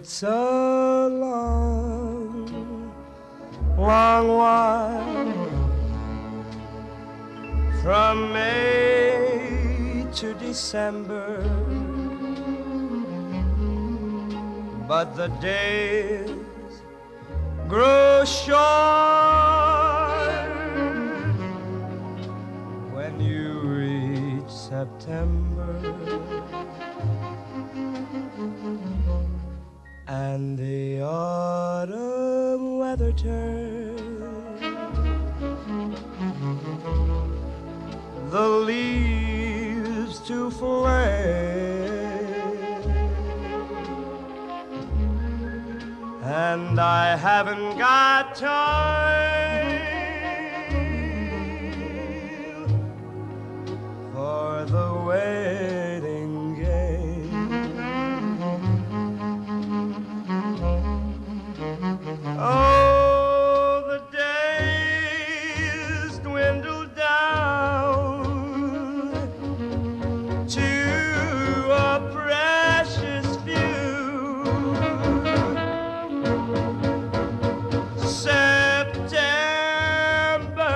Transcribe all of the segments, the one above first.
It's a long, long while from May to December, but the days grow short when you reach September, and the autumn weather turns. The leaves to flame, and I haven't got time for the waiting game. Oh, the days dwindle down to a precious few. September,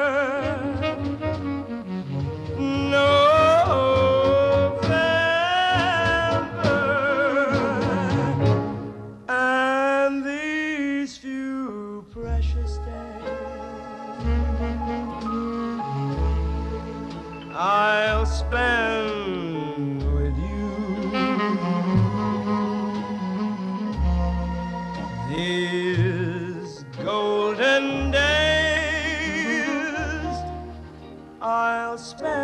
November, and these few precious days I'll spend with you. These golden days I'll spend